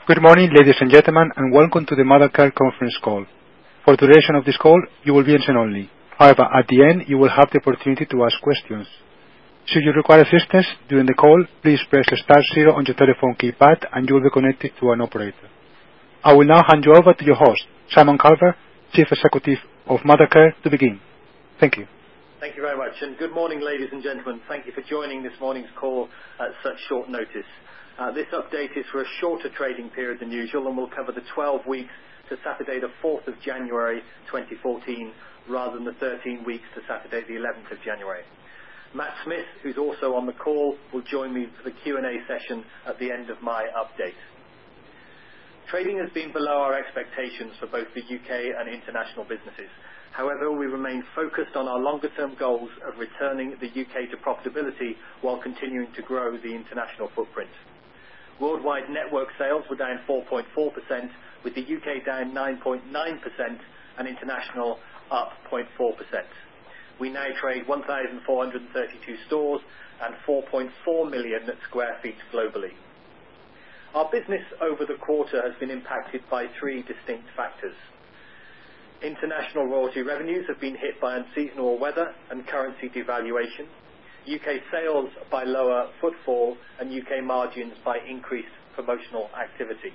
Good morning, ladies and gentlemen, and welcome to the Mothercare conference call. For the duration of this call, you will be in listen only. However, at the end, you will have the opportunity to ask questions. Should you require assistance during the call, please press *0 on your telephone keypad and you will be connected to an operator. I will now hand you over to your host, Simon Carver, Chief Executive of Mothercare, to begin. Thank you. Thank you very much, and good morning, ladies and gentlemen. Thank you for joining this morning's call at such short notice. This update is for a shorter trading period than usual and will cover the 12 weeks to Saturday the 4th of January 2014 rather than the 13 weeks to Saturday the 11th of January. Matt Smith, who's also on the call, will join me for the Q&A session at the end of my update. Trading has been below our expectations for both the UK and international businesses. However, we remain focused on our longer-term goals of returning the UK to profitability while continuing to grow the international footprint. Worldwide network sales were down 4.4%, with the UK down 9.9% and international up 0.4%. We now trade 1,432 stores and 4.4 million square feet globally. Our business over the quarter has been impacted by three distinct factors. International royalty revenues have been hit by unseasonal weather and currency devaluation, UK sales by lower footfall, and UK margins by increased promotional activity.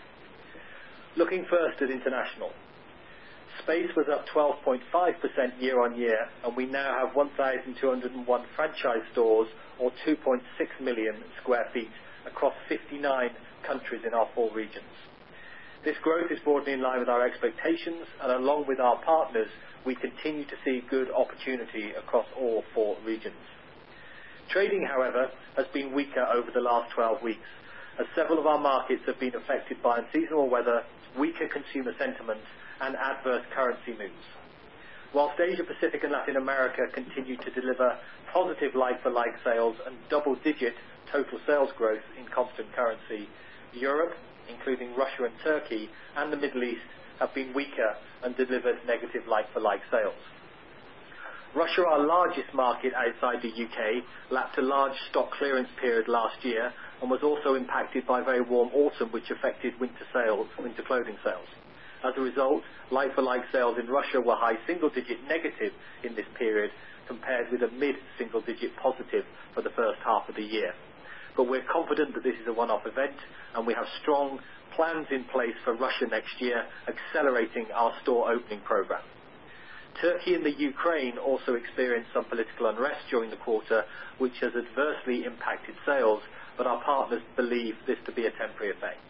Looking first at international. Space was up 12.5% year on year, and we now have 1,201 franchise stores or 2.6 million square feet across 59 countries in our 4 regions. This growth is broadly in line with our expectations, and along with our partners, we continue to see good opportunity across all 4 regions. Trading, however, has been weaker over the last 12 weeks, as several of our markets have been affected by unseasonal weather, weaker consumer sentiment, and adverse currency moves. Whilst Asia Pacific and Latin America continue to deliver positive like-for-like sales and double-digit total sales growth in constant currency, Europe, including Russia and Turkey, and the Middle East have been weaker and delivered negative like-for-like sales. Russia, our largest market outside the UK, lapped a large stock clearance period last year and was also impacted by a very warm autumn, which affected winter clothing sales. As a result, like-for-like sales in Russia were high single-digit negative in this period, compared with a mid-single-digit positive for the first half of the year. But we're confident that this is a one-off event, and we have strong plans in place for Russia next year, accelerating our store opening program. Turkey and the Ukraine also experienced some political unrest during the quarter, which has adversely impacted sales, but our partners believe this to be a temporary effect.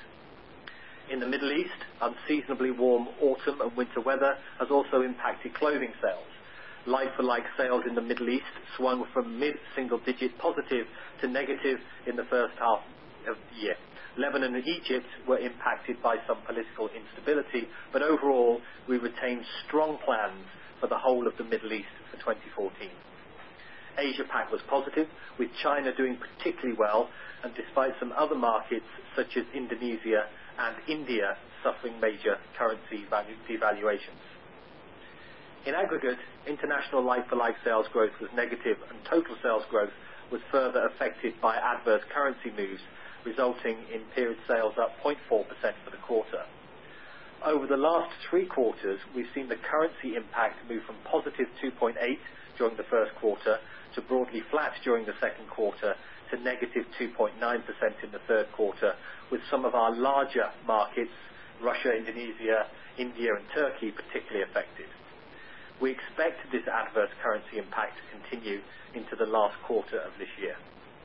In the Middle East, unseasonably warm autumn and winter weather has also impacted clothing sales. Like-for-like sales in the Middle East swung from mid-single-digit positive to negative in the first half of the year. Lebanon and Egypt were impacted by some political instability, but overall we retained strong plans for the whole of the Middle East for 2014. Asia Pac was positive, with China doing particularly well, and despite some other markets such as Indonesia and India suffering major currency devaluations. In aggregate, international like-for-like sales growth was negative, and total sales growth was further affected by adverse currency moves, resulting in period sales up 0.4% for the quarter. Over the last 3 quarters, we've seen the currency impact move from positive 2.8 during the first quarter to broadly flat during the second quarter to negative 2.9% in the third quarter, with some of our larger markets, Russia, Indonesia, India and Turkey, particularly affected. We expect this adverse currency impact to continue into the last quarter of this year.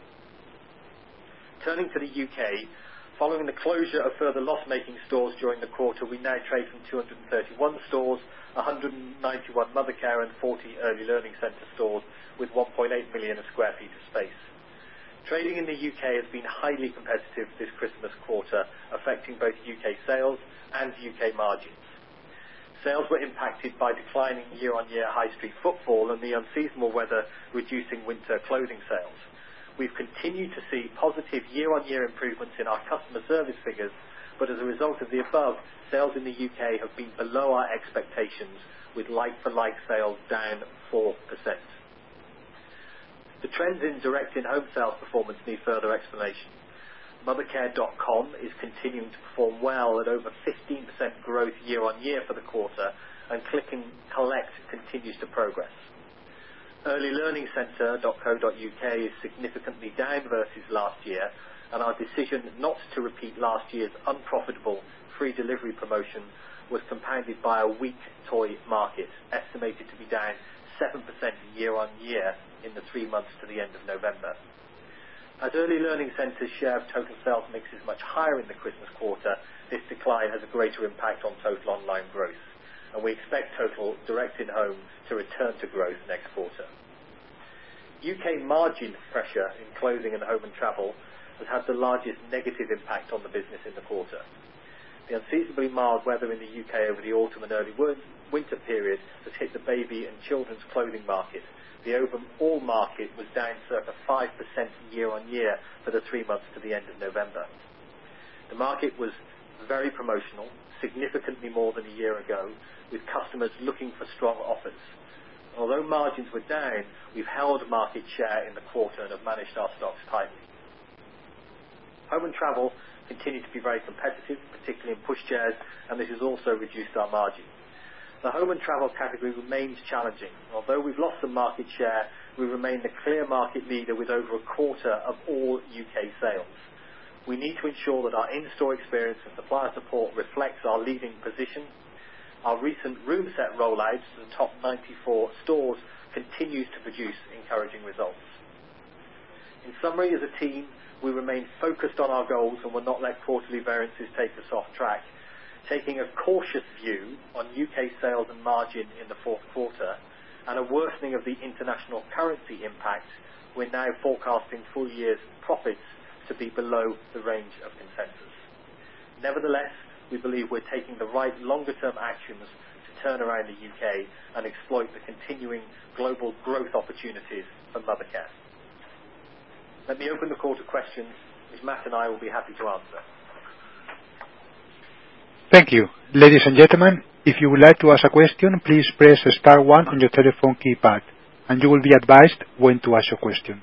Turning to the UK, following the closure of further loss-making stores during the quarter, we now trade from 231 stores, 191 Mothercare and 40 Early Learning Centre stores with 1.8 million square feet of space. Trading in the UK has been highly competitive this Christmas quarter, affecting both UK sales and UK margins. Sales were impacted by declining year-on-year high street footfall and the unseasonal weather reducing winter clothing sales. We've continued to see positive year-on-year improvements in our customer service figures, but as a result of the above, sales in the UK have been below our expectations, with like-for-like sales down 4%. The trends in direct in-home sales performance need further explanation. Mothercare.com is continuing to perform well at over 15% growth year on year for the quarter, and Click and Collect continues to progress. EarlyLearningCentre.co.uk is significantly down versus last year, and our decision not to repeat last year's unprofitable free delivery promotion was compounded by a weak toy market, estimated to be down 7% year on year in the 3 months to the end of November. As Early Learning Centre's share of total sales mix is much higher in the Christmas quarter, this decline has a greater impact on total online growth, and we expect total direct in-home to return to growth next quarter. UK margin pressure in clothing and home and travel has had the largest negative impact on the business in the quarter. The unseasonably mild weather in the UK over the autumn and early winter period has hit the baby and children's clothing market. The overall market was down circa 5% year on year for the 3 months to the end of November. The market was very promotional, significantly more than a year ago, with customers looking for strong offers. Although margins were down, we've held market share in the quarter and have managed our stocks tightly. Home and travel continued to be very competitive, particularly in pushchairs, and this has also reduced our margin. The home and travel category remains challenging. Although we've lost some market share, we remain the clear market leader with over a quarter of all UK sales. We need to ensure that our in-store experience and supplier support reflects our leading position. Our recent room set rollouts to the top 94 stores continues to produce encouraging results. In summary, as a team, we remain focused on our goals and will not let quarterly variances take us off track. Taking a cautious view on UK sales and margin in the fourth quarter and a worsening of the international currency impact, we're now forecasting full year's profits to be below the range of consensus. Nevertheless, we believe we're taking the right longer-term actions to turn around the UK and exploit the continuing global growth opportunities for Mothercare. Let me open the call to questions, which Matt and I will be happy to answer. Thank you. Ladies and gentlemen, if you would like to ask a question, please press star 1 on your telephone keypad, and you will be advised when to ask your question.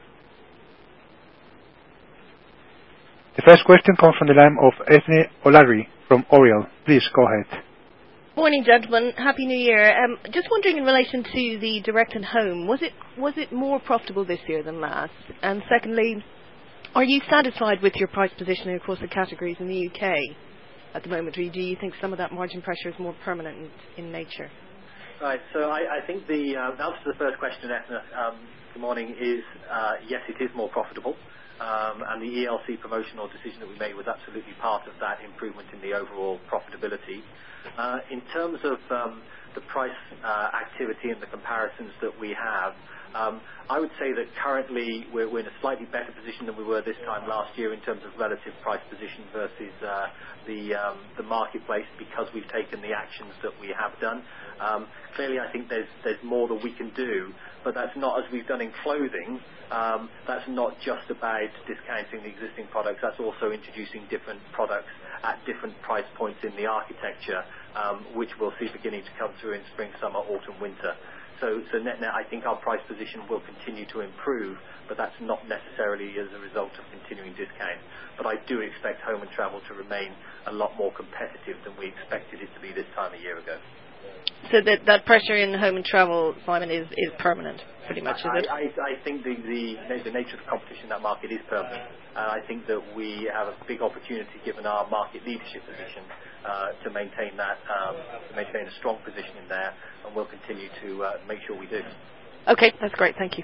The first question comes from the line of Ethne O'Larry from Oriel. Please go ahead. Morning, gentlemen. Happy New Year. Just wondering in relation to the direct and home, was it more profitable this year than last? And secondly, are you satisfied with your price positioning across the categories in the UK at the moment, or do you think some of that margin pressure is more permanent in nature? Right, so I think the answer to the first question, Ethna, good morning, is yes, it is more profitable. And the ELC promotional decision that we made was absolutely part of that improvement in the overall profitability. In terms of the price activity and the comparisons that we have, I would say that currently we're in a slightly better position than we were this time last year in terms of relative price position versus the marketplace, because we've taken the actions that we have done. Clearly, I think there's more that we can do, but that's not, as we've done in clothing, that's not just about discounting the existing products. That's also introducing different products at different price points in the architecture, which we'll see beginning to come through in spring, summer, autumn, winter. So net-net, I think our price position will continue to improve, but that's not necessarily as a result of continuing discount. But I do expect home and travel to remain a lot more competitive than we expected it to be this time a year ago. So that pressure in home and travel, Simon, is permanent, pretty much, is it? I think the nature of the competition in that market is permanent. I think that we have a big opportunity, given our market leadership position, to maintain a strong position in there, and we'll continue to make sure we do. Okay, that's great. Thank you.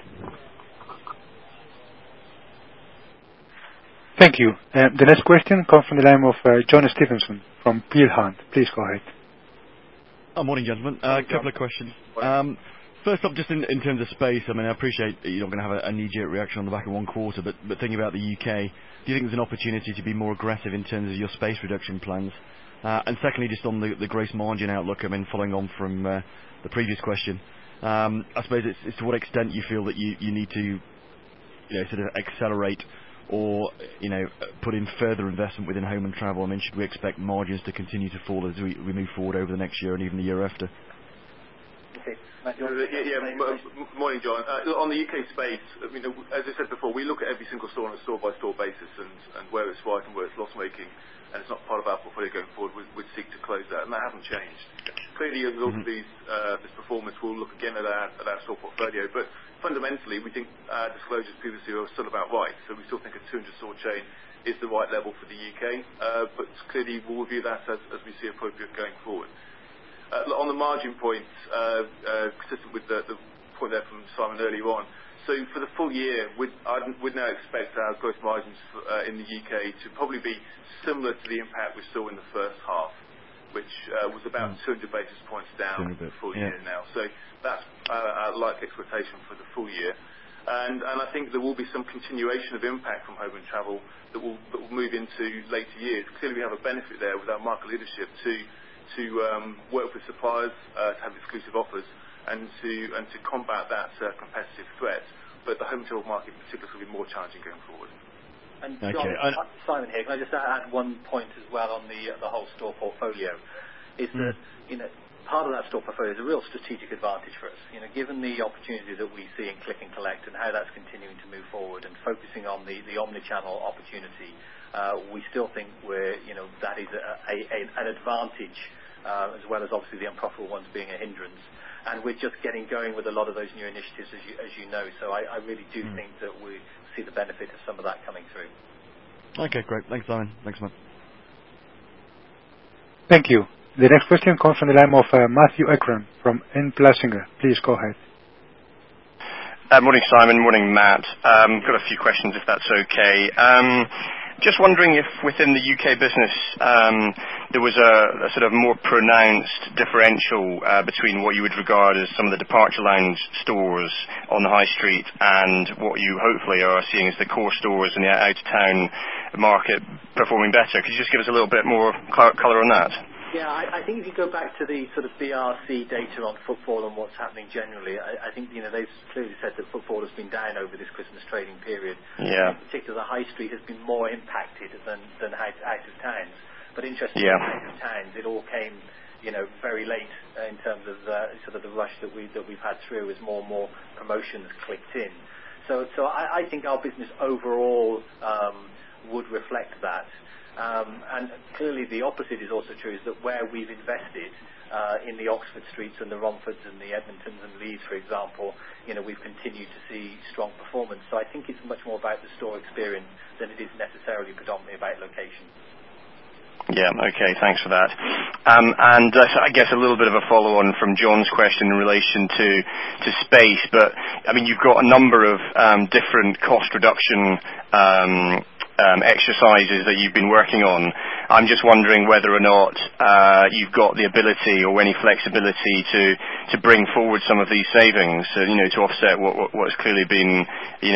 Thank you. The next question comes from the line of John Stevenson from Peel Hunt. Please go ahead. Morning, gentlemen. A couple of questions. First off, just in terms of space, I mean, I appreciate you're not going to have a knee-jerk reaction on the back of one quarter, but thinking about the UK, do you think there's an opportunity to be more aggressive in terms of your space reduction plans? And secondly, just on the gross margin outlook, I mean, following on from the previous question, I suppose it's to what extent you feel that you need to sort of accelerate or put in further investment within home and travel. I mean, should we expect margins to continue to fall as we move forward over the next year and even the year after? Okay. Matt, morning, John. On the UK space, as I said before, we look at every single store on a store-by-store basis and where it's right and where it's loss-making, and it's not part of our portfolio going forward. We'd seek to close that, and that hasn't changed. Clearly, as a result of this performance, we'll look again at our store portfolio, but fundamentally, we think our disclosures previously are still about right. So we still think a 200-store chain is the right level for the UK, but clearly we'll review that as we see appropriate going forward. On the margin point, consistent with the point there from Simon earlier on, so for the full year, we'd now expect our gross margins in the UK to probably be similar to the impact we saw in the first half, which was about 200 basis points down for the full year now. So that's our likely expectation for the full year. And I think there will be some continuation of impact from home and travel that will move into later years. Clearly, we have a benefit there with our market leadership to work with suppliers, to have exclusive offers, and to combat that competitive threat. But the home and travel market in particular will be more challenging going forward. And John, Simon here. Can I just add one point as well on the whole store portfolio? Is that part of that store portfolio is a real strategic advantage for us. Given the opportunity that we see in click and collect and how that's continuing to move forward and focusing on the omni-channel opportunity, we still think that is an advantage, as well as obviously the unprofitable ones being a hindrance. And we're just getting going with a lot of those new initiatives, as you know. So I really do think that we see the benefit of some of that coming through. Okay, great. Thanks, Simon. Thanks, Matt. Thank you. The next question comes from the line of Matthew Ekram from N. Plessinger. Please go ahead. Morning, Simon. Morning, Matt. Got a few questions, if that's okay. Just wondering if within the UK business there was a sort of more pronounced differential between what you would regard as some of the departure lounge stores on the high street and what you hopefully are seeing as the core stores in the out-of-town market performing better. Could you just give us a little bit more colour on that? Yeah, I think if you go back to the sort of BRC data on footfall and what's happening generally, I think they've clearly said that footfall has been down over this Christmas trading period. Yeah. In particular, the high street has been more impacted than out of towns. But interestingly, out of towns, it all came very late in terms of sort of the rush that we've had through as more and more promotions clicked in. So I think our business overall would reflect that. And clearly the opposite is also true, is that where we've invested in the Oxford Streets and the Romfords and the Edmontons and Leeds, for example, we've continued to see strong performance. So I think it's much more about the store experience than it is necessarily predominantly about location. Yeah, okay, thanks for that. And I guess a little bit of a follow-on from John's question in relation to space, but I mean, you've got a number of different cost reduction exercises that you've been working on. I'm just wondering whether or not you've got the ability or any flexibility to bring forward some of these savings, to offset what's clearly been,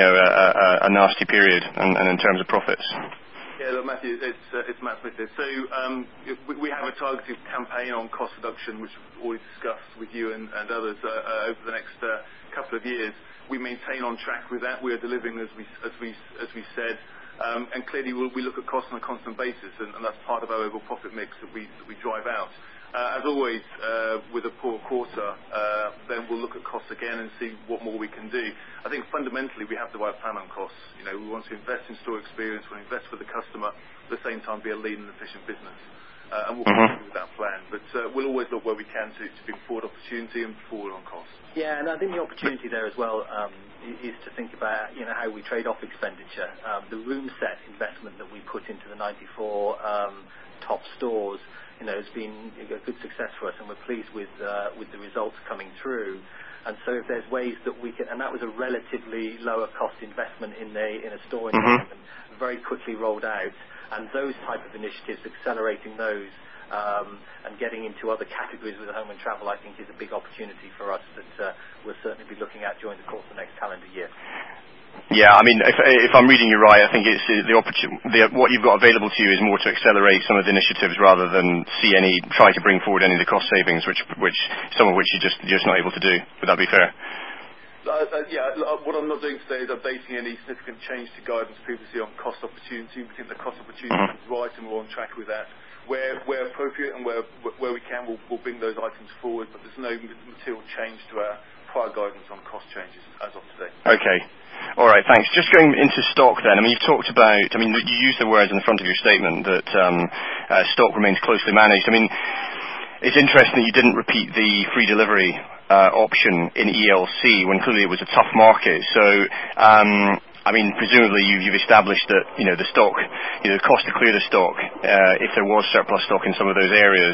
a nasty period and in terms of profits. Yeah, look, Matthew, it's Matt Smith here. So we have a targeted campaign on cost reduction, which we've already discussed with you and others over the next couple of years. We maintain on track with that. We are delivering as we said. And clearly we look at costs on a constant basis, and that's part of our overall profit mix that we drive out. As always, with a poor quarter, then we'll look at costs again and see what more we can do. I think fundamentally we have the right plan on costs. We want to invest in store experience, we want to invest for the customer, at the same time be a lean and efficient business. And we'll continue with that plan. But we'll always look where we can to bring forward opportunity and forward on costs. Yeah, and I think the opportunity there as well is to think about how we trade off expenditure. The room set investment that we put into the 94 top stores, has been a good success for us, and we're pleased with the results coming through. And so if there's ways that we can, and that was a relatively lower cost investment in a store environment, very quickly rolled out, and those type of initiatives, accelerating those and getting into other categories with home and travel, I think is a big opportunity for us that we'll certainly be looking at during the course of the next calendar year. Yeah, I mean, if I'm reading you right, I think it's what you've got available to you is more to accelerate some of the initiatives rather than try to bring forward any of the cost savings, which some of which you're just not able to do. Would that be fair? What I'm not doing today is updating any significant change to guidance previously on cost opportunity. We think the cost opportunity is right, and we're on track with that. Where appropriate and where we can, we'll bring those items forward, but there's no material change to our prior guidance on cost changes as of today. Okay. All right, thanks. Just going into stock then, you've talked about, you used the words in the front of your statement that stock remains closely managed. It's interesting that you didn't repeat the free delivery option in ELC when clearly it was a tough market. So, presumably you've established that the stock, the cost to clear the stock, if there was surplus stock in some of those areas,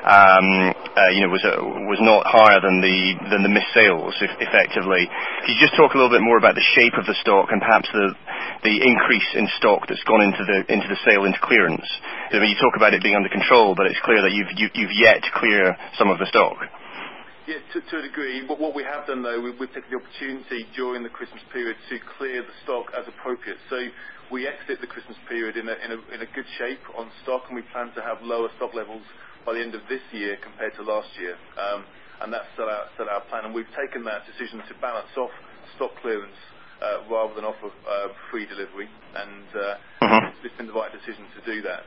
was not higher than the missed sales, effectively. Could you just talk a little bit more about the shape of the stock and perhaps the increase in stock that's gone into the sale into clearance? You talk about it being under control, but it's clear that you've yet to clear some of the stock. Yeah, to a degree. But what we have done, though, we've taken the opportunity during the Christmas period to clear the stock as appropriate. So we exit the Christmas period in a good shape on stock, and we plan to have lower stock levels by the end of this year compared to last year. And that's still our plan. And we've taken that decision to balance off stock clearance rather than offer free delivery. And it's been the right decision to do that.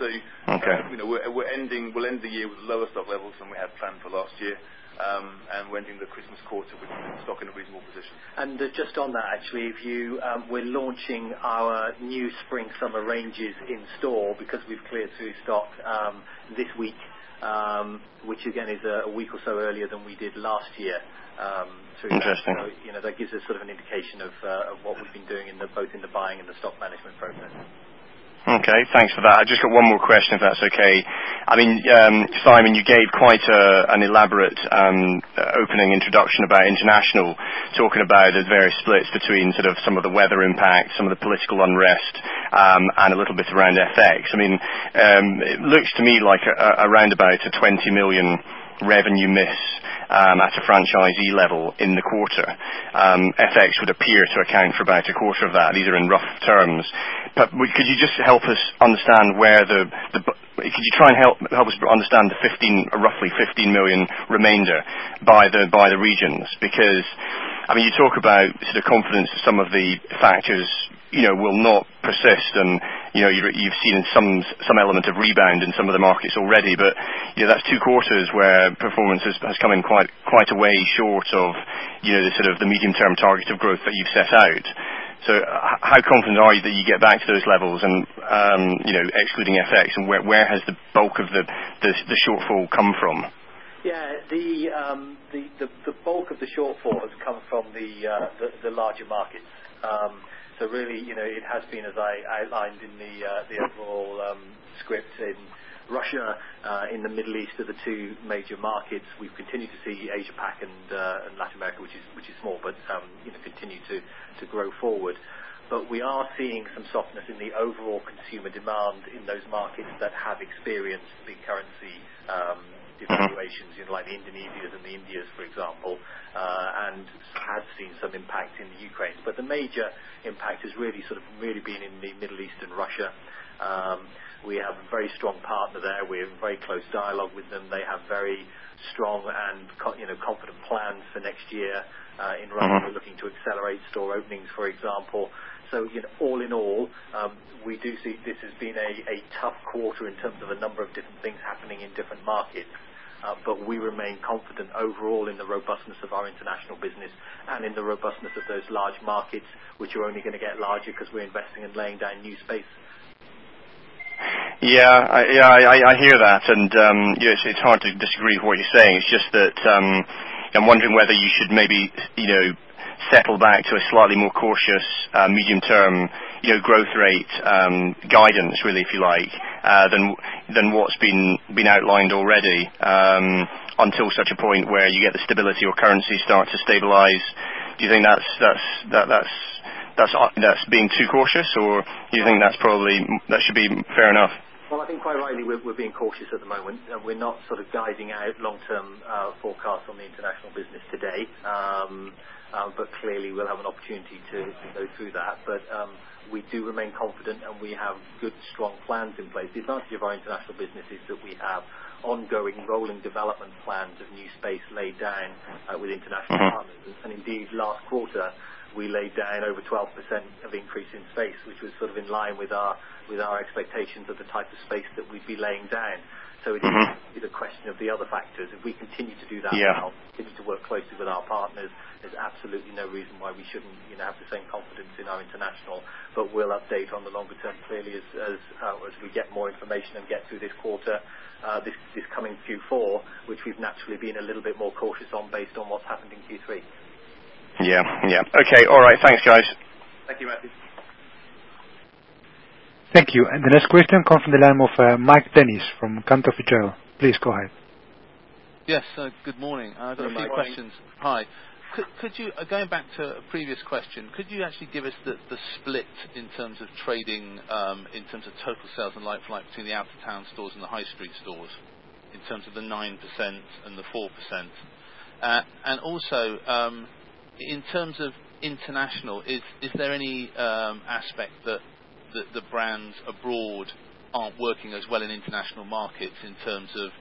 We'll end the year with lower stock levels than we had planned for last year. And we're ending the Christmas quarter with stock in a reasonable position. And just on that, actually, we're launching our new spring-summer ranges in store because we've cleared through stock this week, which again is a week or so earlier than we did last year. Interesting. So, that gives us sort of an indication of what we've been doing both in the buying and the stock management process. Okay, thanks for that. I've just got one more question, if that's okay. Simon, you gave quite an elaborate opening introduction about international, talking about the various splits between sort of some of the weather impact, some of the political unrest, and a little bit around FX. It looks to me like around about a 20 million revenue miss at a franchisee level in the quarter. FX would appear to account for about a quarter of that. These are in rough terms. But could you just help us understand where could you try and help us understand the roughly 15 million remainder by the regions? Because you talk about sort of confidence that some of the factors will not persist, and you've seen some element of rebound in some of the markets already, but that's 2 quarters where performance has come in quite a way short of the sort of the medium term target of growth that you've set out. So how confident are you that you get back to those levels, and excluding FX, and where has the bulk of the shortfall come from? Yeah, the bulk of the shortfall has come from the larger markets. So really, it has been, as I outlined in the overall script, in Russia, in the Middle East are the 2 major markets. We've continued to see Asia Pac and Latin America, which is small, but continue to grow forward. But we are seeing some softness in the overall consumer demand in those markets that have experienced big currency devaluations, like the Indonesias and the Indias, for example, and has seen some impact in the Ukraine. But the major impact has really been in the Middle East and Russia. We have a very strong partner there. We're in very close dialogue with them. They have very strong and confident plans for next year. In Russia, we're looking to accelerate store openings, for example. So, all in all, we do see this has been a tough quarter in terms of a number of different things happening in different markets. But we remain confident overall in the robustness of our international business and in the robustness of those large markets, which are only going to get larger because we're investing and laying down new space. I hear that, and it's hard to disagree with what you're saying. It's just that I'm wondering whether you should maybe settle back to a slightly more cautious medium-term growth rate guidance, really, if you like, than what's been outlined already, until such a point where you get the stability or currency start to stabilise. Do you think that's being too cautious, or do you think that should be fair enough? Well, I think quite rightly we're being cautious at the moment. We're not sort of guiding out long-term forecasts on the international business today. But clearly we'll have an opportunity to go through that. But we do remain confident and we have good, strong plans in place. The advantage of our international business is that we have ongoing rolling development plans of new space laid down with international partners. And indeed, last quarter, we laid down over 12% of increase in space, which was sort of in line with our expectations of the type of space that we'd be laying down. So it is a question of the other factors. If we continue to do that well, continue to work closely with our partners, there's absolutely no reason why we shouldn't have the same confidence in our international. But we'll update on the longer term clearly as we get more information and get through this quarter, this coming Q4, which we've naturally been a little bit more cautious on based on what's happened in Q3. Yeah. Okay, all right. Thanks, guys. Thank you, Matthew. Thank you. And the next question comes from the line of Mike Dennis from Cantor Fitzgerald. Please go ahead. Yes, good morning. I've got a few questions. Hi. Could you, going back to a previous question, could you actually give us the split in terms of trading, in terms of total sales and like-for-like between the out-of-town stores and the high street stores, in terms of the 9% and the 4%? And also, in terms of international, is there any aspect that the brands abroad aren't working as well in international markets in terms of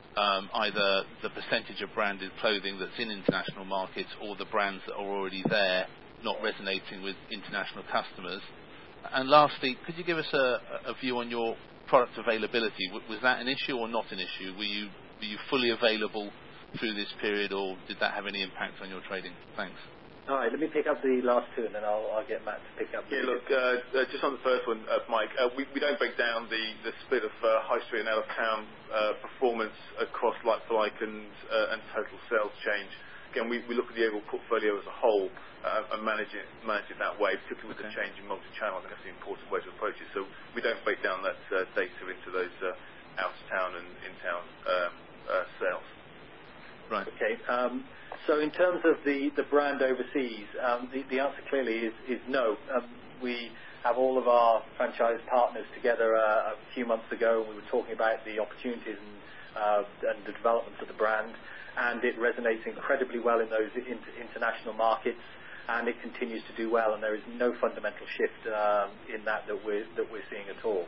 either the percentage of branded clothing that's in international markets or the brands that are already there not resonating with international customers? And lastly, could you give us a view on your product availability? Was that an issue or not an issue? Were you fully available through this period, or did that have any impact on your trading? Thanks. All right, let me pick up the last two, and then I'll get Matt to pick up. Yeah, look, just on the first one, Mike, we don't break down the split of high street and out of town performance across like-for-like and total sales change. Again, we look at the overall portfolio as a whole and manage it that way, particularly with the change in multi-channel. I think that's the important way to approach it. So we don't break down that data into those out of town and in-town sales. Right. Okay. So in terms of the brand overseas, the answer clearly is no. We have all of our franchise partners together a few months ago, and we were talking about the opportunities and the development of the brand, and it resonates incredibly well in those international markets, and it continues to do well, and there is no fundamental shift in that we're seeing at all.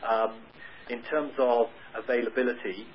In terms of availability,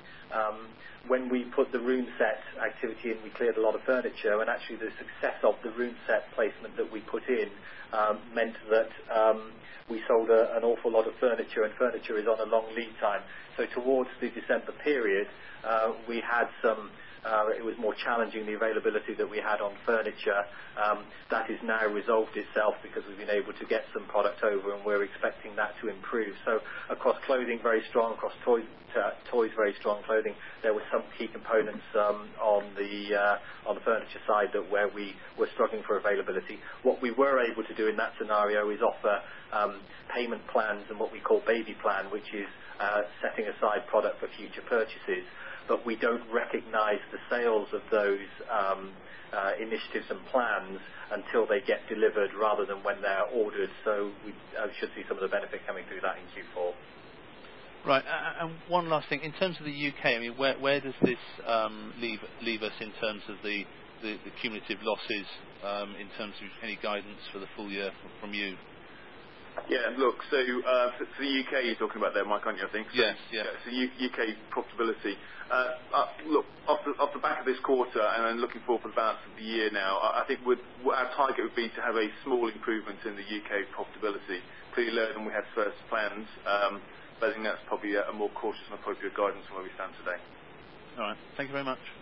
when we put the room set activity in, we cleared a lot of furniture, and actually the success of the room set placement that we put in meant that we sold an awful lot of furniture, and furniture is on a long lead time. So towards the December period, we had some it was more challenging, the availability that we had on furniture. That has now resolved itself because we've been able to get some product over, and we're expecting that to improve. So across clothing, very strong. Across toys, very strong clothing. There were some key components on the furniture side where we were struggling for availability. What we were able to do in that scenario is offer payment plans and what we call baby plan, which is setting aside product for future purchases. But we don't recognise the sales of those initiatives and plans until they get delivered rather than when they're ordered. So we should see some of the benefit coming through that in Q4. Right, and one last thing. In terms of the UK, I mean, where does this leave us in terms of the cumulative losses, in terms of any guidance for the full year from you? Yeah, look, so for the UK you're talking about there, Mike, aren't you, I think? So, yes, yeah. So UK profitability. Look, off the back of this quarter and then looking forward for the balance of the year now, I think our target would be to have a small improvement in the UK profitability, clearly lower than we had first planned, but I think that's probably a more cautious and appropriate guidance from where we stand today. All right, thank you very much.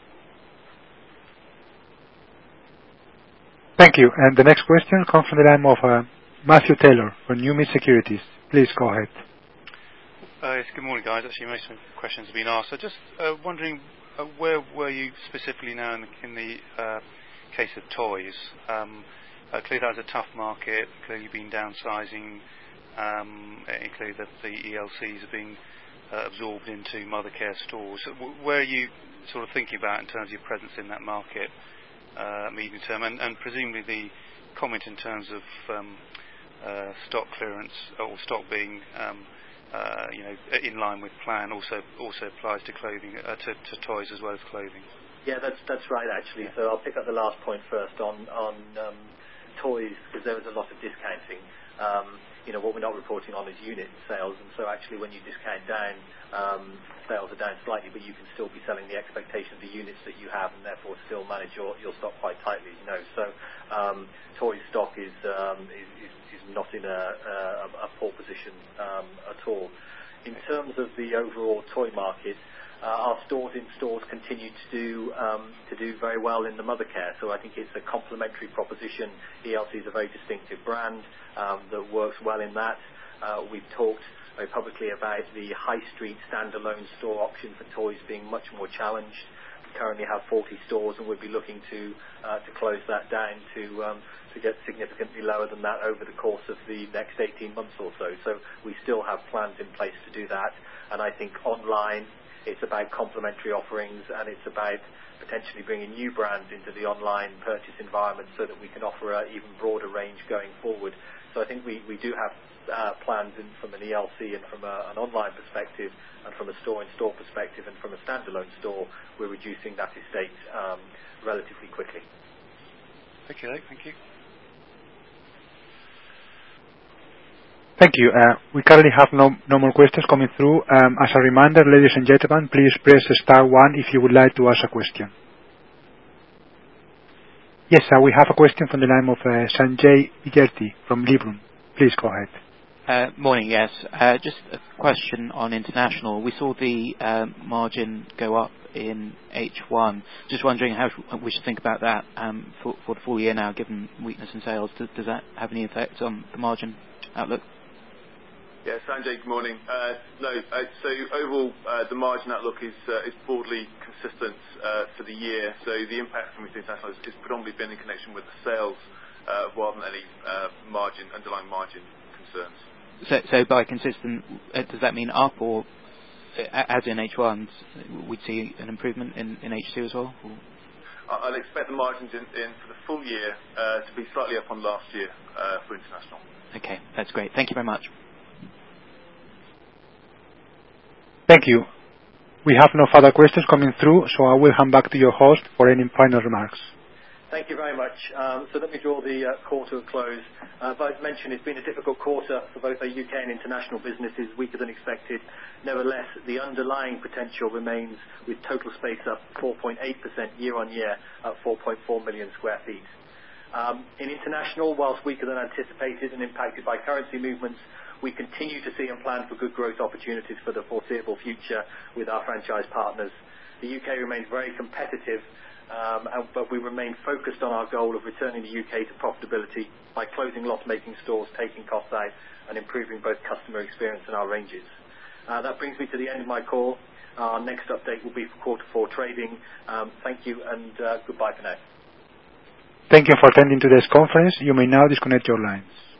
Thank you. And the next question comes from the line of Matthew Taylor from Numis Securities. Please go ahead. Yes, good morning, guys. Actually, most of the questions have been asked. So just wondering, where were you specifically now in the case of toys? Clearly that was a tough market. Clearly you've been downsizing. Clearly that the ELCs are being absorbed into Mothercare stores. Where are you sort of thinking about in terms of your presence in that market medium term? And presumably the comment in terms of stock clearance or stock being in line with plan also applies to clothing, to toys as well as clothing. Yeah, that's right actually. So I'll pick up the last point first on toys, because there was a lot of discounting. what we're not reporting on is unit sales, and so actually when you discount down, sales are down slightly, but you can still be selling the expectation of the units that you have, and therefore still manage your stock quite tightly. So toy stock is not in a poor position at all. In terms of the overall toy market, our stores continue to do very well in the mother care. So I think it's a complementary proposition. ELC is a very distinctive brand that works well in that. We've talked very publicly about the high street standalone store option for toys being much more challenged. We currently have 40 stores, and we'll be looking to close that down to get significantly lower than that over the course of the next 18 months or so. So we still have plans in place to do that. And I think online, it's about complementary offerings, and it's about potentially bringing new brands into the online purchase environment so that we can offer an even broader range going forward. So I think we do have plans from an ELC and from an online perspective, and from a store-in-store perspective, and from a standalone store, we're reducing that estate relatively quickly. Okay, thank you. Thank you. We currently have no more questions coming through. As a reminder, ladies and gentlemen, please press star 1 if you would like to ask a question. Yes, we have a question from the line of Sanjay Vidyarthi from Liberum. Please go ahead. Morning, yes. Just a question on international. We saw the margin go up in H1. Just wondering how we should think about that for the full year now, given weakness in sales. Does that have any effect on the margin outlook? Yeah, Sanjay, good morning. So overall, the margin outlook is broadly consistent for the year. So the impact from international is predominantly been in connection with the sales rather than any underlying margin concerns. So by consistent, does that mean up, or as in H1, we'd see an improvement in H2 as well? Or? I'd expect the margins in for the full year to be slightly up on last year for international. Okay, that's great. Thank you very much. Thank you. We have no further questions coming through, so I will hand back to your host for any final remarks. Thank you very much. So let me draw the call to a close. As mentioned, it's been a difficult quarter for both our UK and international businesses, weaker than expected. Nevertheless, the underlying potential remains, with total space up 4.8% year on year at 4.4 million square feet. In international, whilst weaker than anticipated and impacted by currency movements, we continue to see and plan for good growth opportunities for the foreseeable future with our franchise partners. The UK remains very competitive, but we remain focused on our goal of returning the UK to profitability by closing loss-making stores, taking costs out, and improving both customer experience and our ranges. That brings me to the end of my call. Our next update will be for Q4 trading. Thank you, and goodbye for now. Thank you for attending today's conference. You may now disconnect your lines.